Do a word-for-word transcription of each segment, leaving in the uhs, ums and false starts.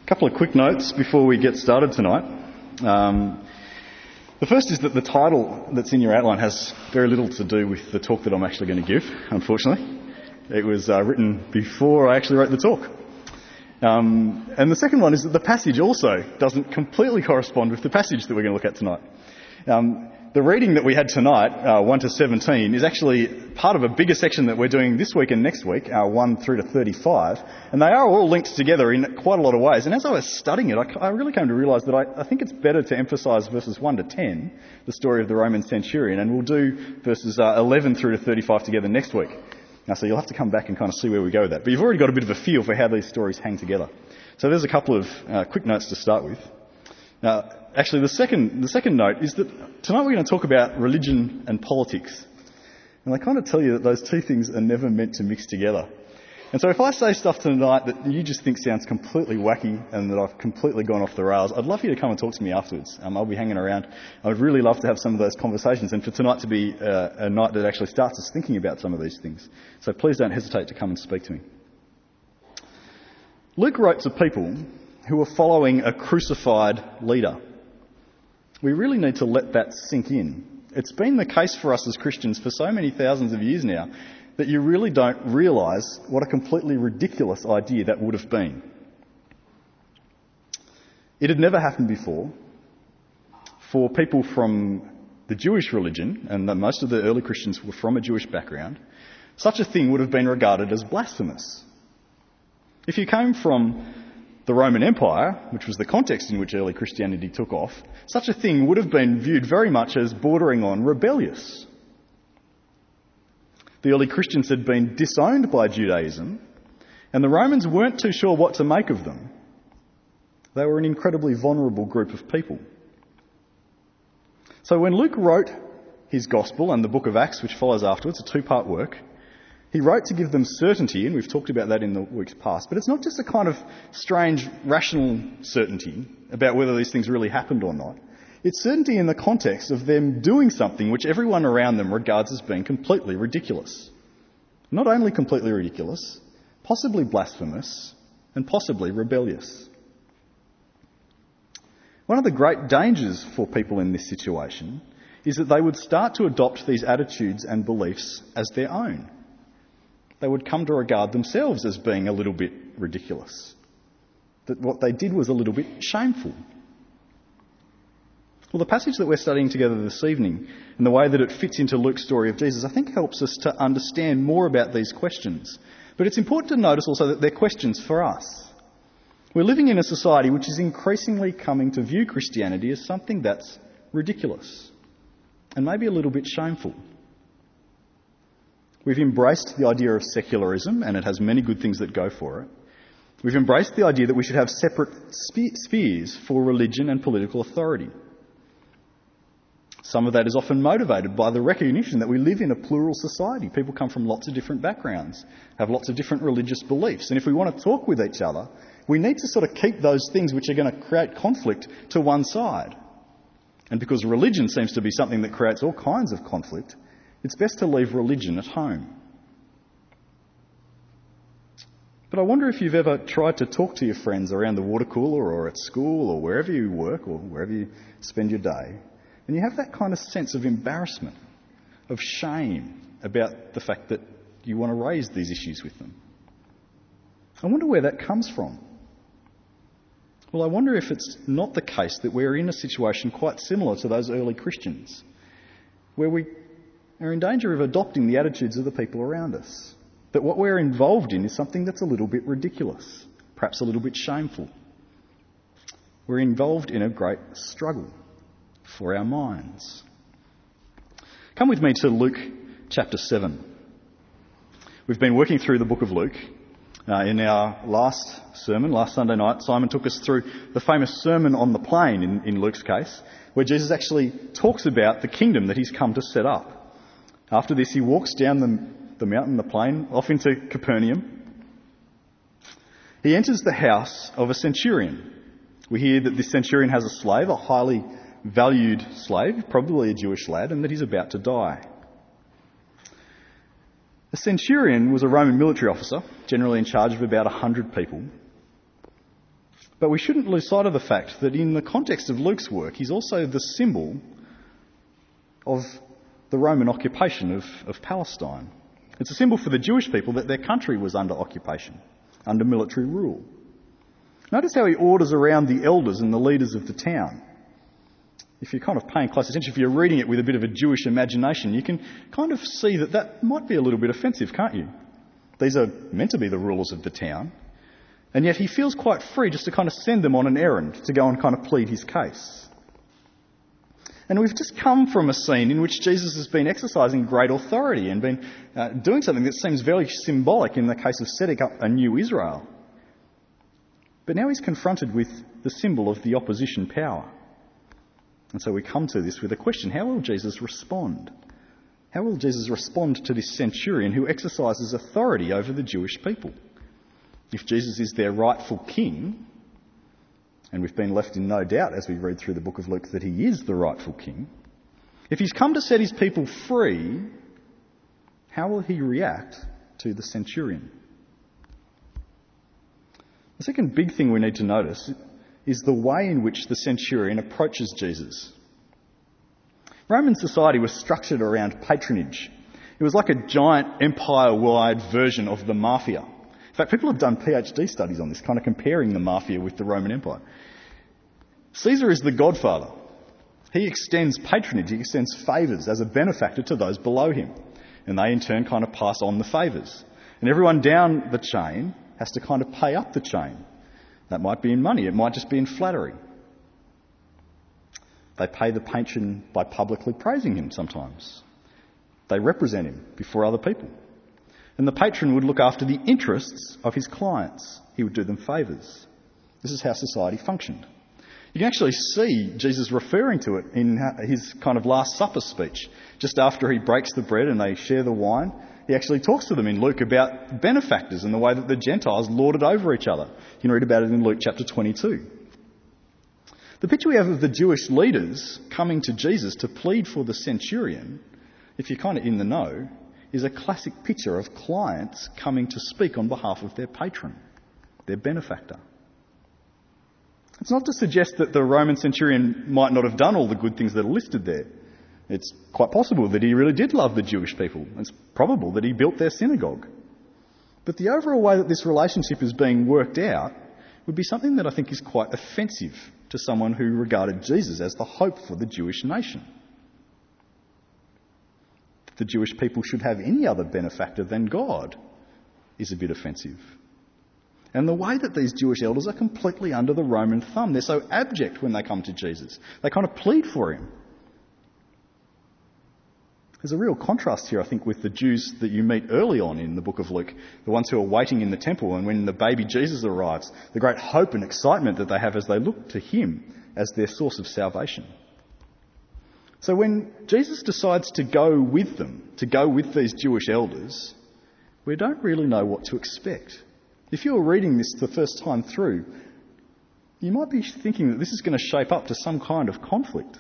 A couple of quick notes before we get started tonight. Um, the first is that the title that's in your outline has very little to do with the talk that I'm actually going to give, unfortunately. It was uh, written before I actually wrote the talk. Um, and the second one is that the passage also doesn't completely correspond with the passage that we're going to look at tonight. Um, the reading that we had tonight, uh, one to seventeen, is actually part of a bigger section that we're doing this week and next week, uh, one through to thirty-five, and they are all linked together in quite a lot of ways. And as I was studying it, I, I really came to realise that I, I think it's better to emphasise verses one to ten, the story of the Roman centurion, and we'll do verses uh, eleven through to thirty-five together next week. Now, so you'll have to come back and kind of see where we go with that. But you've already got a bit of a feel for how these stories hang together. So there's a couple of uh, quick notes to start with. Now, actually, the second the second note is that tonight we're going to talk about religion and politics. And I kind of tell you that those two things are never meant to mix together. And so if I say stuff tonight that you just think sounds completely wacky and that I've completely gone off the rails, I'd love you to come and talk to me afterwards. Um, I'll be hanging around. I would really love to have some of those conversations and for tonight to be uh, a night that actually starts us thinking about some of these things. So please don't hesitate to come and speak to me. Luke wrote to people who were following a crucified leader. We really need to let that sink in. It's been the case for us as Christians for so many thousands of years now that you really don't realise what a completely ridiculous idea that would have been. It had never happened before for people from the Jewish religion, and most of the early Christians were from a Jewish background. Such a thing would have been regarded as blasphemous. If you came from the Roman Empire, which was the context in which early Christianity took off, such a thing would have been viewed very much as bordering on rebellious. The early Christians had been disowned by Judaism, and the Romans weren't too sure what to make of them. They were an incredibly vulnerable group of people. So when Luke wrote his Gospel and the book of Acts, which follows afterwards, a two-part work, he wrote to give them certainty, and we've talked about that in the weeks past, but it's not just a kind of strange, rational certainty about whether these things really happened or not. It's certainty in the context of them doing something which everyone around them regards as being completely ridiculous. Not only completely ridiculous, possibly blasphemous, and possibly rebellious. One of the great dangers for people in this situation is that they would start to adopt these attitudes and beliefs as their own. They would come to regard themselves as being a little bit ridiculous. That what they did was a little bit shameful. Well, the passage that we're studying together this evening and the way that it fits into Luke's story of Jesus, I think helps us to understand more about these questions. But it's important to notice also that they're questions for us. We're living in a society which is increasingly coming to view Christianity as something that's ridiculous and maybe a little bit shameful. We've embraced the idea of secularism, and it has many good things that go for it. We've embraced the idea that we should have separate spe- spheres for religion and political authority. Some of that is often motivated by the recognition that we live in a plural society. People come from lots of different backgrounds, have lots of different religious beliefs, and if we want to talk with each other, we need to sort of keep those things which are going to create conflict to one side. And because religion seems to be something that creates all kinds of conflict, it's best to leave religion at home. But I wonder if you've ever tried to talk to your friends around the water cooler or at school or wherever you work or wherever you spend your day, and you have that kind of sense of embarrassment, of shame about the fact that you want to raise these issues with them. I wonder where that comes from. Well, I wonder if it's not the case that we're in a situation quite similar to those early Christians, where we are in danger of adopting the attitudes of the people around us. That what we're involved in is something that's a little bit ridiculous, perhaps a little bit shameful. We're involved in a great struggle for our minds. Come with me to Luke chapter seven. We've been working through the book of Luke. Uh, in our last sermon, last Sunday night, Simon took us through the famous Sermon on the Plain, in, in Luke's case, where Jesus actually talks about the kingdom that he's come to set up. After this, he walks down the, the mountain, the plain, off into Capernaum. He enters the house of a centurion. We hear that this centurion has a slave, a highly valued slave, probably a Jewish lad, and that he's about to die. A centurion was a Roman military officer, generally in charge of about one hundred people. But we shouldn't lose sight of the fact that in the context of Luke's work, he's also the symbol of the Roman occupation of, of Palestine. It's a symbol for the Jewish people that their country was under occupation, under military rule. Notice how he orders around the elders and the leaders of the town. If you're kind of paying close attention, if you're reading it with a bit of a Jewish imagination, you can kind of see that that might be a little bit offensive, can't you? These are meant to be the rulers of the town, and yet he feels quite free just to kind of send them on an errand to go and kind of plead his case. And we've just come from a scene in which Jesus has been exercising great authority and been uh, doing something that seems very symbolic in the case of setting up a new Israel. But now he's confronted with the symbol of the opposition power. And so we come to this with a question: how will Jesus respond? How will Jesus respond to this centurion who exercises authority over the Jewish people? If Jesus is their rightful king, and we've been left in no doubt as we read through the book of Luke that he is the rightful king, if he's come to set his people free, how will he react to the centurion? The second big thing we need to notice is the way in which the centurion approaches Jesus. Roman society was structured around patronage. It was like a giant empire-wide version of the mafia. In fact, people have done PhD studies on this, kind of comparing the mafia with the Roman Empire. Caesar is the godfather. He extends patronage, he extends favours as a benefactor to those below him. And they in turn kind of pass on the favours. And everyone down the chain has to kind of pay up the chain. That might be in money, it might just be in flattery. They pay the patron by publicly praising him sometimes. They represent him before other people. And the patron would look after the interests of his clients. He would do them favours. This is how society functioned. You can actually see Jesus referring to it in his kind of Last Supper speech. Just after he breaks the bread and they share the wine, he actually talks to them in Luke about benefactors and the way that the Gentiles lorded over each other. You can read about it in Luke chapter twenty-two. The picture we have of the Jewish leaders coming to Jesus to plead for the centurion, if you're kind of in the know, is a classic picture of clients coming to speak on behalf of their patron, their benefactor. It's not to suggest that the Roman centurion might not have done all the good things that are listed there. It's quite possible that he really did love the Jewish people. It's probable that he built their synagogue. But the overall way that this relationship is being worked out would be something that I think is quite offensive to someone who regarded Jesus as the hope for the Jewish nation. That the Jewish people should have any other benefactor than God is a bit offensive. And the way that these Jewish elders are completely under the Roman thumb. They're so abject when they come to Jesus. They kind of plead for him. There's a real contrast here, I think, with the Jews that you meet early on in the book of Luke, the ones who are waiting in the temple, and when the baby Jesus arrives, the great hope and excitement that they have as they look to him as their source of salvation. So when Jesus decides to go with them, to go with these Jewish elders, we don't really know what to expect. If you're reading this the first time through, you might be thinking that this is going to shape up to some kind of conflict.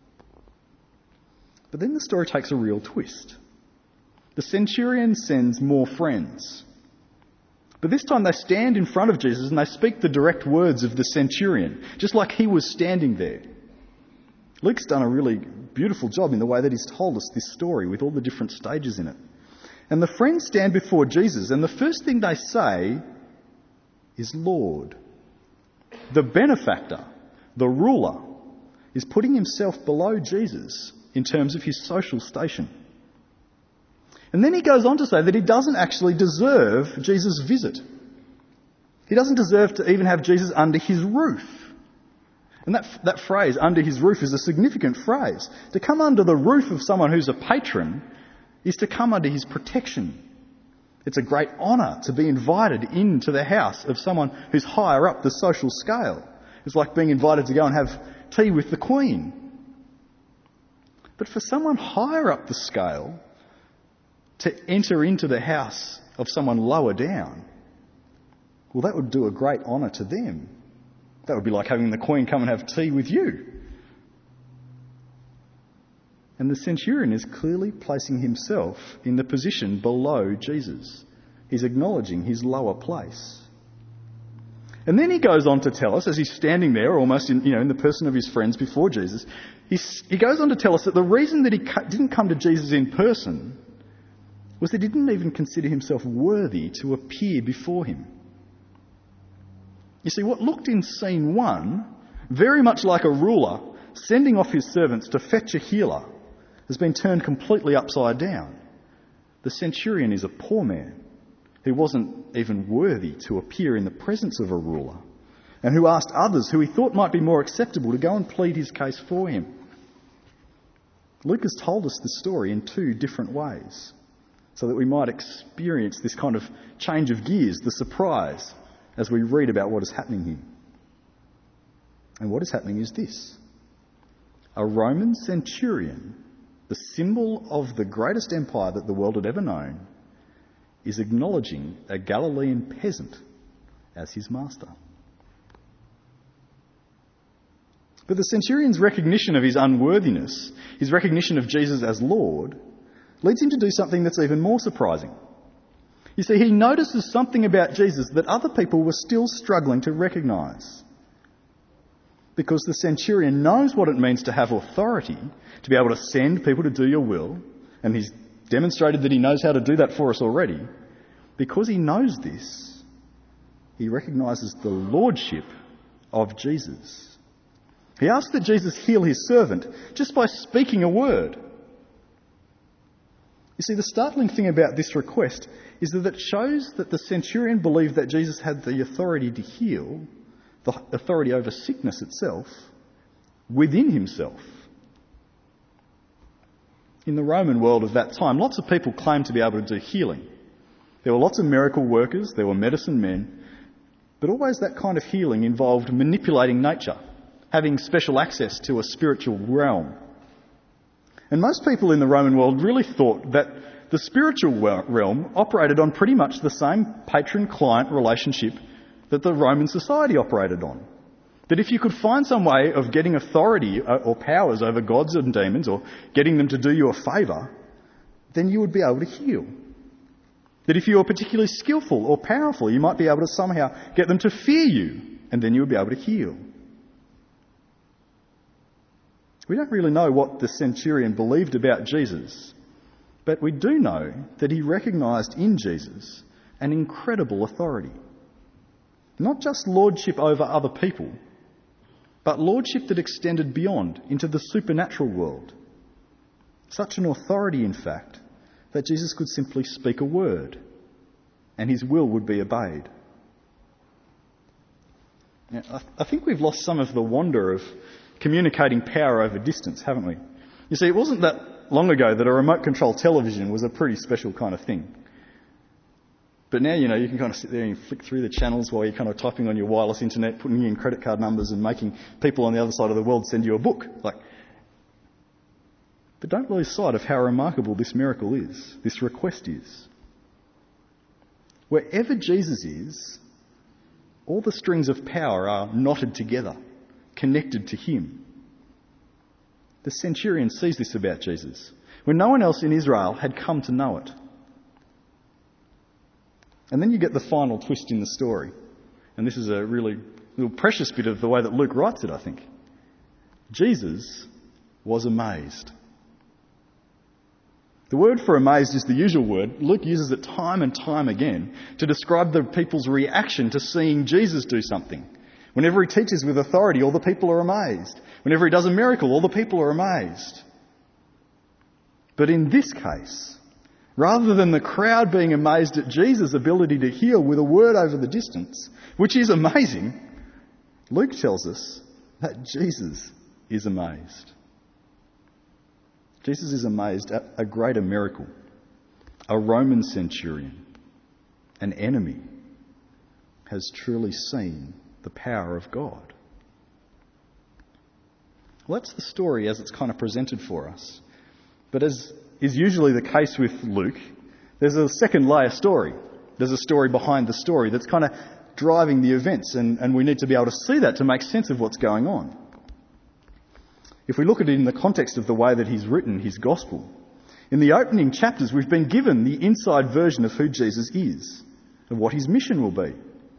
But then the story takes a real twist. The centurion sends more friends. But this time they stand in front of Jesus and they speak the direct words of the centurion, just like he was standing there. Luke's done a really beautiful job in the way that he's told us this story with all the different stages in it. And the friends stand before Jesus, and the first thing they say is Lord. The benefactor, the ruler, is putting himself below Jesus in terms of his social station. And then he goes on to say that he doesn't actually deserve Jesus' visit. He doesn't deserve to even have Jesus under his roof. And that, that phrase, under his roof, is a significant phrase. To come under the roof of someone who's a patron is to come under his protection. It's a great honour to be invited into the house of someone who's higher up the social scale. It's like being invited to go and have tea with the Queen. But for someone higher up the scale to enter into the house of someone lower down, well, that would do a great honour to them. That would be like having the Queen come and have tea with you. And the centurion is clearly placing himself in the position below Jesus. He's acknowledging his lower place. And then he goes on to tell us, as he's standing there almost in, you know, in the person of his friends before Jesus, he's, he goes on to tell us that the reason that he cu- didn't come to Jesus in person was that he didn't even consider himself worthy to appear before him. You see, what looked in scene one very much like a ruler sending off his servants to fetch a healer has been turned completely upside down. The centurion is a poor man who wasn't even worthy to appear in the presence of a ruler, and who asked others who he thought might be more acceptable to go and plead his case for him. Luke has told us the story in two different ways, so that we might experience this kind of change of gears, the surprise, as we read about what is happening here. And what is happening is this. A Roman centurion, the symbol of the greatest empire that the world had ever known, is acknowledging a Galilean peasant as his master. But the centurion's recognition of his unworthiness, his recognition of Jesus as Lord, leads him to do something that's even more surprising. You see, he notices something about Jesus that other people were still struggling to recognise. Because the centurion knows what it means to have authority, to be able to send people to do your will, and he's demonstrated that he knows how to do that for us already. Because he knows this, he recognises the lordship of Jesus. He asks that Jesus heal his servant just by speaking a word. You see, the startling thing about this request is that it shows that the centurion believed that Jesus had the authority to heal, the authority over sickness itself, within himself. In the Roman world of that time, lots of people claimed to be able to do healing. There were lots of miracle workers, there were medicine men, but always that kind of healing involved manipulating nature, having special access to a spiritual realm. And most people in the Roman world really thought that the spiritual realm operated on pretty much the same patron-client relationship that the Roman society operated on. That if you could find some way of getting authority or powers over gods and demons, or getting them to do you a favour, then you would be able to heal. That if you were particularly skillful or powerful, you might be able to somehow get them to fear you, and then you would be able to heal. We don't really know what the centurion believed about Jesus, but we do know that he recognised in Jesus an incredible authority. Not just lordship over other people, but lordship that extended beyond into the supernatural world. Such an authority, in fact, that Jesus could simply speak a word and his will would be obeyed. Now, I, th- I think we've lost some of the wonder of communicating power over distance, haven't we? You see, it wasn't that long ago that a remote control television was a pretty special kind of thing. But now, you know, you can kind of sit there and flick through the channels while you're kind of typing on your wireless internet, putting in credit card numbers and making people on the other side of the world send you a book. Like, but don't lose sight of how remarkable this miracle is, this request is. Wherever Jesus is, all the strings of power are knotted together, connected to him. The centurion sees this about Jesus, when no one else in Israel had come to know it. And then you get the final twist in the story. And this is a really little precious bit of the way that Luke writes it, I think. Jesus was amazed. The word for amazed is the usual word. Luke uses it time and time again to describe the people's reaction to seeing Jesus do something. Whenever he teaches with authority, all the people are amazed. Whenever he does a miracle, all the people are amazed. But in this case, rather than the crowd being amazed at Jesus' ability to heal with a word over the distance, which is amazing, Luke tells us that Jesus is amazed. Jesus is amazed at a greater miracle. A Roman centurion, an enemy, has truly seen the power of God. Well, that's the story as it's kind of presented for us. But as is usually the case with Luke, there's a second layer story. There's a story behind the story that's kind of driving the events, and, and we need to be able to see that to make sense of what's going on. If we look at it in the context of the way that he's written his gospel, in the opening chapters we've been given the inside version of who Jesus is, of what his mission will be.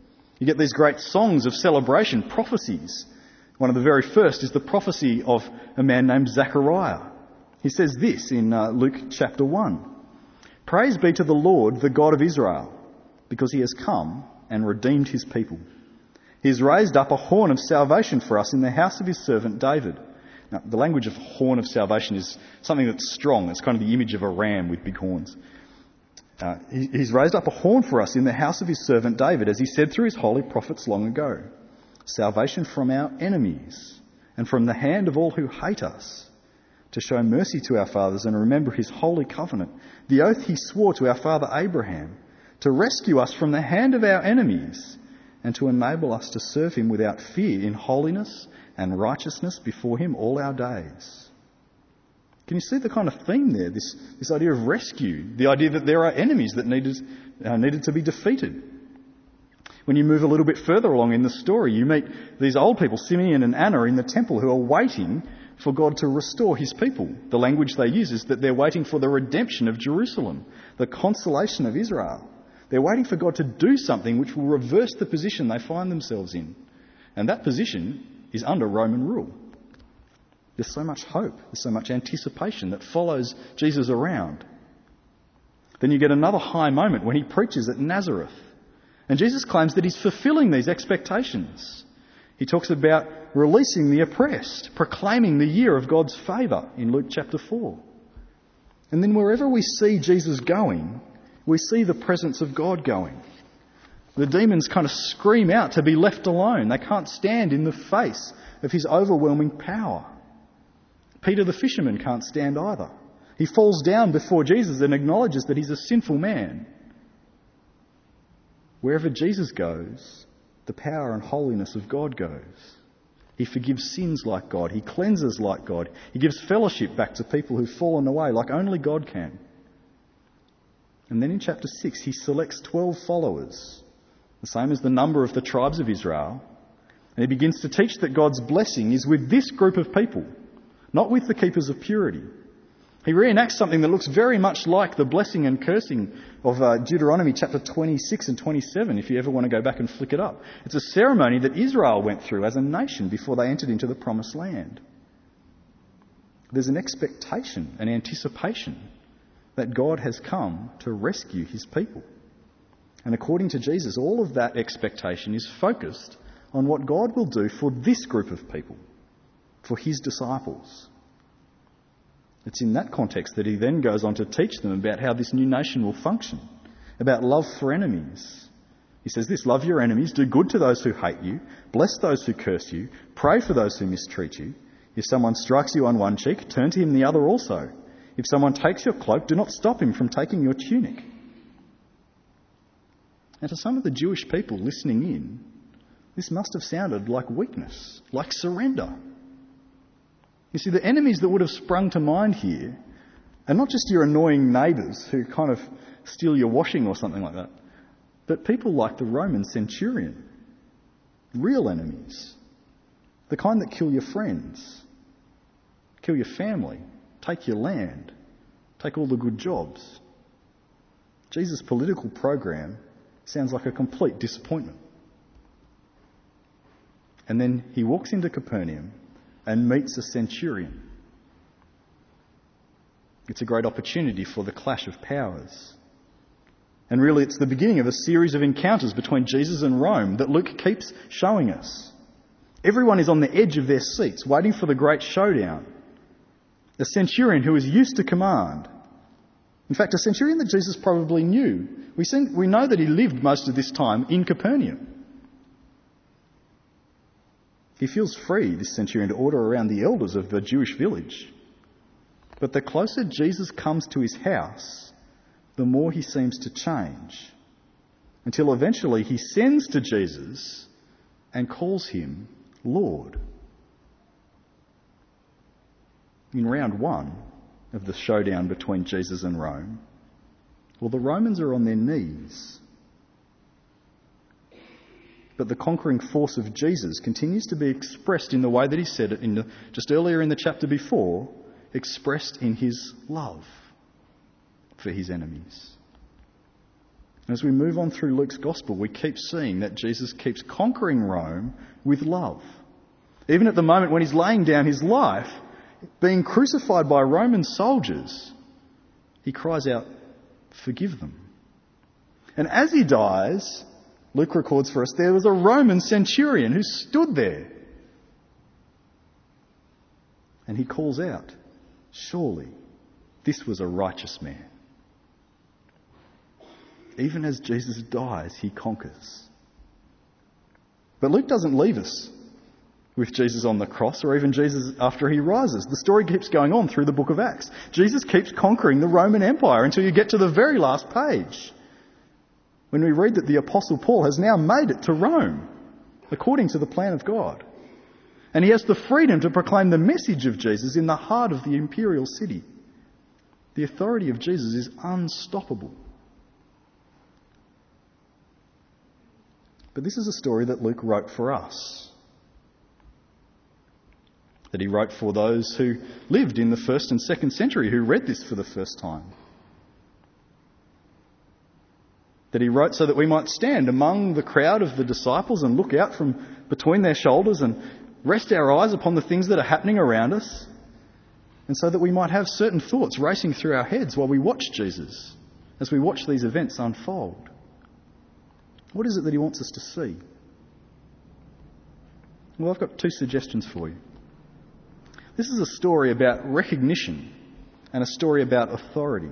You get these great songs of celebration, prophecies. One of the very first is the prophecy of a man named Zechariah. He says this in uh, Luke chapter one. Praise be to the Lord, the God of Israel, because he has come and redeemed his people. He has raised up a horn of salvation for us in the house of his servant David. Now, the language of horn of salvation is something that's strong. It's kind of the image of a ram with big horns. Uh, he, he's raised up a horn for us in the house of his servant David, as he said through his holy prophets long ago. Salvation from our enemies and from the hand of all who hate us, to show mercy to our fathers and remember his holy covenant, the oath he swore to our father Abraham, to rescue us from the hand of our enemies and to enable us to serve him without fear in holiness and righteousness before him all our days. Can you see the kind of theme there, this, this idea of rescue, the idea that there are enemies that needed, uh, needed to be defeated? When you move a little bit further along in the story, you meet these old people, Simeon and Anna, in the temple who are waiting for God to restore his people. The language they use is that they're waiting for the redemption of Jerusalem, the consolation of Israel. They're waiting for God to do something which will reverse the position they find themselves in. And that position is under Roman rule. There's so much hope, there's so much anticipation that follows Jesus around. Then you get another high moment when he preaches at Nazareth. And Jesus claims that he's fulfilling these expectations. He talks about releasing the oppressed, proclaiming the year of God's favour in Luke chapter four. And then wherever we see Jesus going, we see the presence of God going. The demons kind of scream out to be left alone. They can't stand in the face of his overwhelming power. Peter the fisherman can't stand either. He falls down before Jesus and acknowledges that he's a sinful man. Wherever Jesus goes, the power and holiness of God goes. He forgives sins like God. He cleanses like God. He gives fellowship back to people who've fallen away like only God can. And then in chapter six, he selects twelve followers, the same as the number of the tribes of Israel. And he begins to teach that God's blessing is with this group of people, not with the keepers of purity. He reenacts something that looks very much like the blessing and cursing of uh, Deuteronomy chapter twenty-six and twenty-seven, if you ever want to go back and flick it up. It's a ceremony that Israel went through as a nation before they entered into the promised land. There's an expectation, an anticipation that God has come to rescue his people. And according to Jesus, all of that expectation is focused on what God will do for this group of people, for his disciples. It's in that context that he then goes on to teach them about how this new nation will function, about love for enemies. He says this, love your enemies, do good to those who hate you, bless those who curse you, pray for those who mistreat you. If someone strikes you on one cheek, turn to him the other also. If someone takes your cloak, do not stop him from taking your tunic. And to some of the Jewish people listening in, this must have sounded like weakness, like surrender. You see, the enemies that would have sprung to mind here are not just your annoying neighbours who kind of steal your washing or something like that, but people like the Roman centurion, real enemies, the kind that kill your friends, kill your family, take your land, take all the good jobs. Jesus' political program sounds like a complete disappointment. And then he walks into Capernaum and meets a centurion. It's a great opportunity for the clash of powers. And really it's the beginning of a series of encounters between Jesus and Rome that Luke keeps showing us. Everyone is on the edge of their seats, waiting for the great showdown. A centurion who is used to command. In fact, a centurion that Jesus probably knew. We, see, we know that he lived most of this time in Capernaum. He feels free, this centurion, to order around the elders of the Jewish village. But the closer Jesus comes to his house, the more he seems to change. Until eventually he sends to Jesus and calls him Lord. In round one of the showdown between Jesus and Rome, well, the Romans are on their knees. But the conquering force of Jesus continues to be expressed in the way that he said it in the, just earlier in the chapter before, expressed in his love for his enemies. And as we move on through Luke's gospel, we keep seeing that Jesus keeps conquering Rome with love. Even at the moment when he's laying down his life, being crucified by Roman soldiers, he cries out, "Forgive them." And as he dies, Luke records for us, there was a Roman centurion who stood there. And he calls out, "Surely this was a righteous man." Even as Jesus dies, he conquers. But Luke doesn't leave us with Jesus on the cross or even Jesus after he rises. The story keeps going on through the book of Acts. Jesus keeps conquering the Roman Empire until you get to the very last page, when we read that the Apostle Paul has now made it to Rome, according to the plan of God. And he has the freedom to proclaim the message of Jesus in the heart of the imperial city. The authority of Jesus is unstoppable. But this is a story that Luke wrote for us. That he wrote for those who lived in the first and second century, who read this for the first time. That he wrote so that we might stand among the crowd of the disciples and look out from between their shoulders and rest our eyes upon the things that are happening around us, and so that we might have certain thoughts racing through our heads while we watch Jesus, as we watch these events unfold. What is it that he wants us to see? Well, I've got two suggestions for you. This is a story about recognition and a story about authority.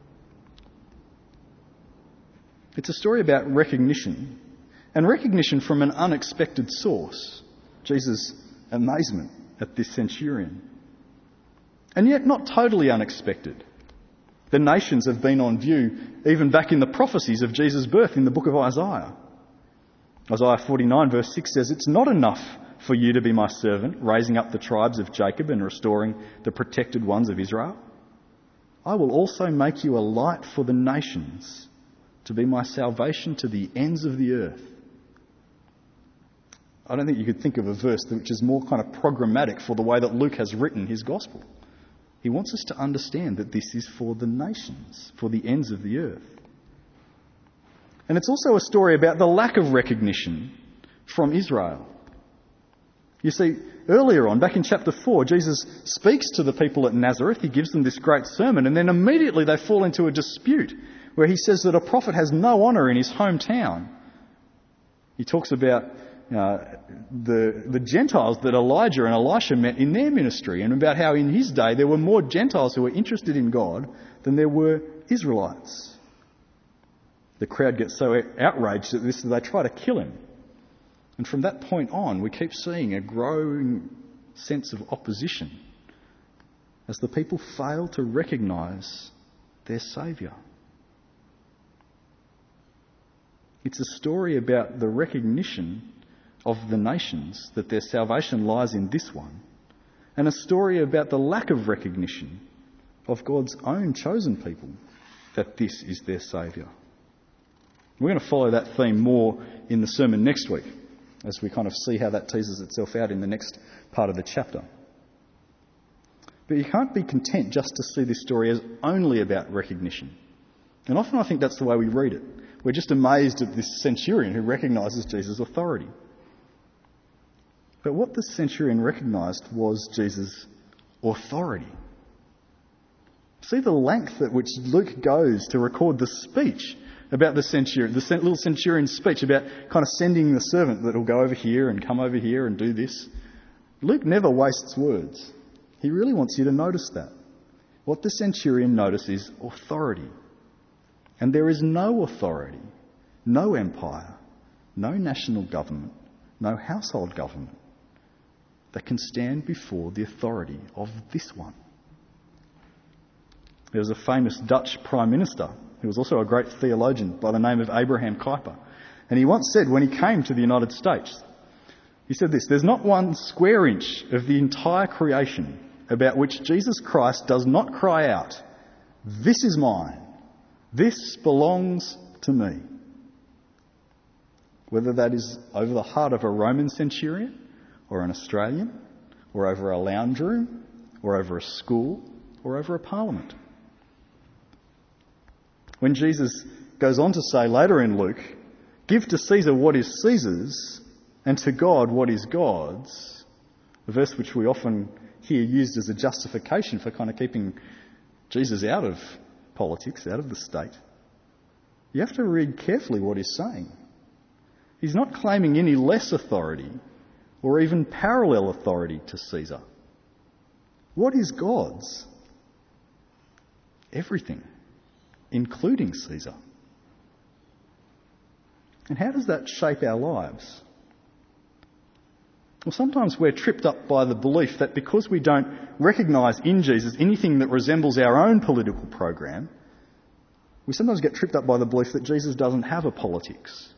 It's a story about recognition, and recognition from an unexpected source. Jesus' amazement at this centurion. And yet not totally unexpected. The nations have been on view even back in the prophecies of Jesus' birth in the book of Isaiah. Isaiah forty-nine verse six says, "It's not enough for you to be my servant, raising up the tribes of Jacob and restoring the protected ones of Israel. I will also make you a light for the nations, to be my salvation to the ends of the earth." I don't think you could think of a verse which is more kind of programmatic for the way that Luke has written his gospel. He wants us to understand that this is for the nations, for the ends of the earth. And it's also a story about the lack of recognition from Israel. You see, earlier on, back in chapter four, Jesus speaks to the people at Nazareth. He gives them this great sermon, and then immediately they fall into a dispute where he says that a prophet has no honour in his hometown. He talks about uh, the, the Gentiles that Elijah and Elisha met in their ministry, and about how in his day there were more Gentiles who were interested in God than there were Israelites. The crowd gets so outraged at this that they try to kill him. And from that point on, we keep seeing a growing sense of opposition as the people fail to recognise their Saviour. It's a story about the recognition of the nations that their salvation lies in this one, and a story about the lack of recognition of God's own chosen people that this is their Saviour. We're going to follow that theme more in the sermon next week, as we kind of see how that teases itself out in the next part of the chapter. But you can't be content just to see this story as only about recognition. And often I think that's the way we read it. We're just amazed at this centurion who recognises Jesus' authority. But what the centurion recognised was Jesus' authority. See the length at which Luke goes to record the speech about the centurion, the little centurion's speech about kind of sending the servant that will go over here and come over here and do this. Luke never wastes words. He really wants you to notice that. What the centurion noticed is authority. And there is no authority, no empire, no national government, no household government that can stand before the authority of this one. There was a famous Dutch Prime Minister who was also a great theologian by the name of Abraham Kuyper. And he once said when he came to the United States, he said this: "There's not one square inch of the entire creation about which Jesus Christ does not cry out, 'This is mine. This belongs to me.'" Whether that is over the heart of a Roman centurion, or an Australian, or over a lounge room, or over a school, or over a parliament. When Jesus goes on to say later in Luke, "Give to Caesar what is Caesar's, and to God what is God's," a verse which we often hear used as a justification for kind of keeping Jesus out of politics, out of the state. You have to read carefully what he's saying. He's not claiming any less authority or even parallel authority to Caesar. What is God's? Everything, including Caesar. And how does that shape our lives? Well, sometimes we're tripped up by the belief that because we don't recognise in Jesus anything that resembles our own political program, we sometimes get tripped up by the belief that Jesus doesn't have a politics.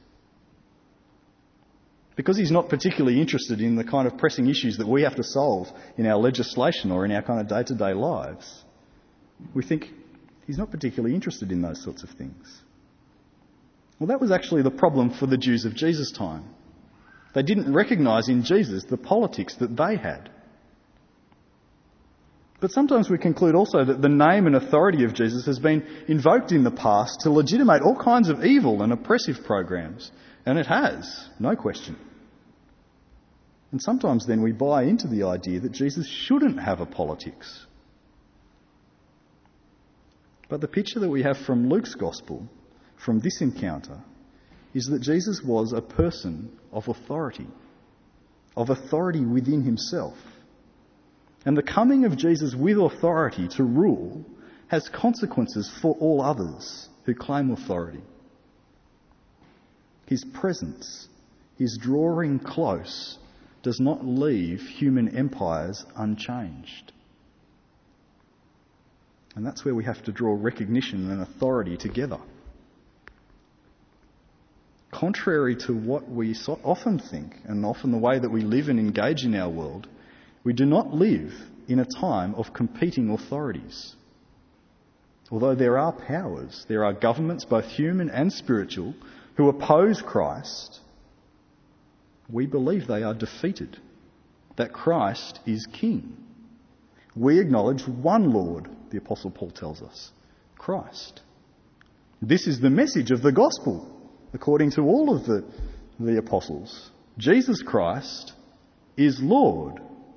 Because he's not particularly interested in the kind of pressing issues that we have to solve in our legislation or in our kind of day-to-day lives, we think he's not particularly interested in those sorts of things. Well, that was actually the problem for the Jews of Jesus' time. They didn't recognise in Jesus the politics that they had. But sometimes we conclude also that the name and authority of Jesus has been invoked in the past to legitimate all kinds of evil and oppressive programs. And it has, no question. And sometimes then we buy into the idea that Jesus shouldn't have a politics. But the picture that we have from Luke's Gospel, from this encounter, is that Jesus was a person of authority, of authority within himself. And the coming of Jesus with authority to rule has consequences for all others who claim authority. His presence, his drawing close, does not leave human empires unchanged. And that's where we have to draw recognition and authority together. Contrary to what we so often think, and often the way that we live and engage in our world, we do not live in a time of competing authorities. Although there are powers, there are governments, both human and spiritual, who oppose Christ, we believe they are defeated, that Christ is King. We acknowledge one Lord, the Apostle Paul tells us, Christ. This is the message of the gospel, according to all of the, the apostles. Jesus Christ is Lord.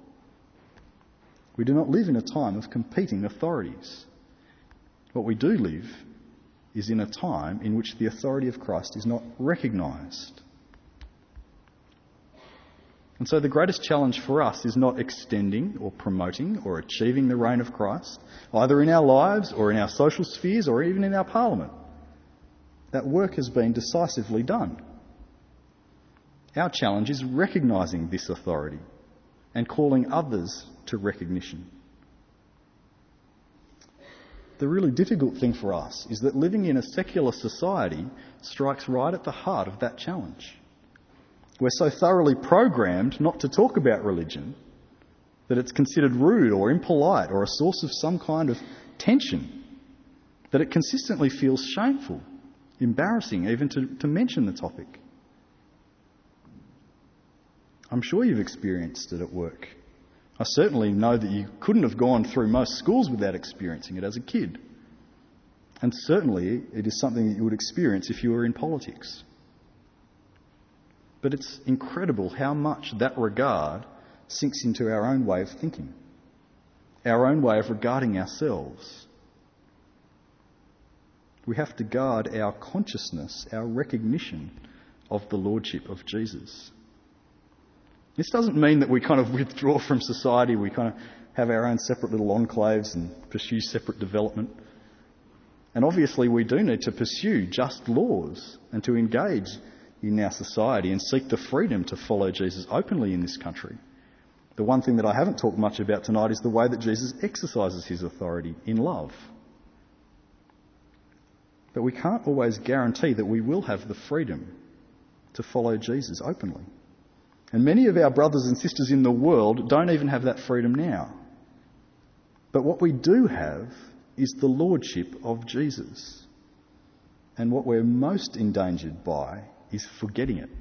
We do not live in a time of competing authorities. What we do live is in a time in which the authority of Christ is not recognised. And so the greatest challenge for us is not extending or promoting or achieving the reign of Christ, either in our lives or in our social spheres or even in our parliament. That work has been decisively done. Our challenge is recognising this authority and calling others to recognition. The really difficult thing for us is that living in a secular society strikes right at the heart of that challenge. We're so thoroughly programmed not to talk about religion that it's considered rude or impolite or a source of some kind of tension, that it consistently feels shameful, embarrassing even to, to mention the topic. I'm sure you've experienced it at work. I certainly know that you couldn't have gone through most schools without experiencing it as a kid. And certainly it is something that you would experience if you were in politics. But it's incredible how much that regard sinks into our own way of thinking, our own way of regarding ourselves. We have to guard our consciousness, our recognition of the lordship of Jesus. This doesn't mean that we kind of withdraw from society, we kind of have our own separate little enclaves and pursue separate development. And obviously we do need to pursue just laws and to engage in our society and seek the freedom to follow Jesus openly in this country. The one thing that I haven't talked much about tonight is the way that Jesus exercises his authority in love. But we can't always guarantee that we will have the freedom to follow Jesus openly. And many of our brothers and sisters in the world don't even have that freedom now. But what we do have is the lordship of Jesus. And what we're most endangered by is forgetting it.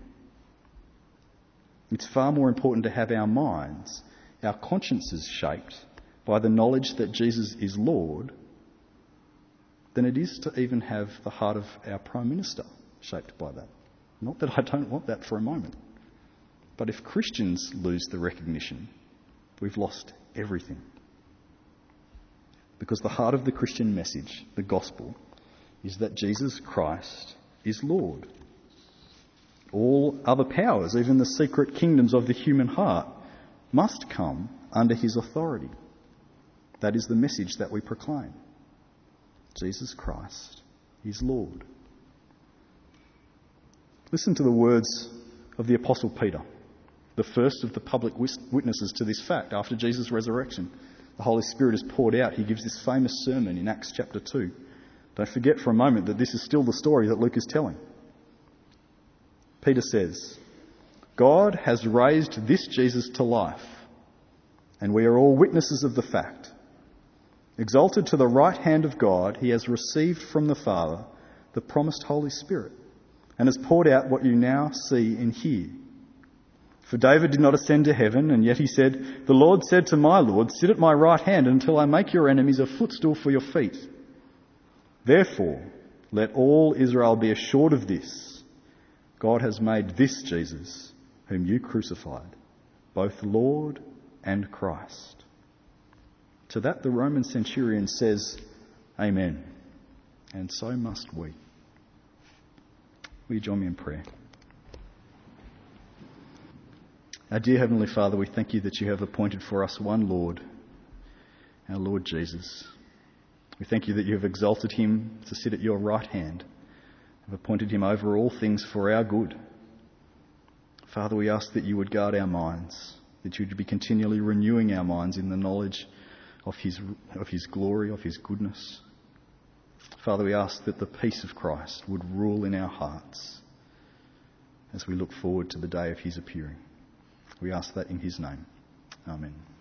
It's far more important to have our minds, our consciences shaped by the knowledge that Jesus is Lord, than it is to even have the heart of our Prime Minister shaped by that. Not that I don't want that for a moment. But if Christians lose the recognition, we've lost everything. Because the heart of the Christian message, the gospel, is that Jesus Christ is Lord. All other powers, even the secret kingdoms of the human heart, must come under his authority. That is the message that we proclaim. Jesus Christ is Lord. Listen to the words of the Apostle Peter, the first of the public witnesses to this fact. After Jesus' resurrection, the Holy Spirit is poured out. He gives this famous sermon in Acts chapter two. Don't forget for a moment that this is still the story that Luke is telling. Peter says, God has raised this Jesus to life, and we are all witnesses of the fact. Exalted to the right hand of God, he has received from the Father the promised Holy Spirit, and has poured out what you now see and hear. For David did not ascend to heaven, and yet he said, the Lord said to my Lord, sit at my right hand until I make your enemies a footstool for your feet. Therefore, let all Israel be assured of this. God has made this Jesus, whom you crucified, both Lord and Christ. To that the Roman centurion says, Amen. And so must we. Will you join me in prayer? Our dear Heavenly Father, we thank you that you have appointed for us one Lord, our Lord Jesus. We thank you that you have exalted him to sit at your right hand, have appointed him over all things for our good. Father, we ask that you would guard our minds, that you would be continually renewing our minds in the knowledge of his, of his glory, of his goodness. Father, we ask that the peace of Christ would rule in our hearts as we look forward to the day of his appearing. We ask that in his name. Amen.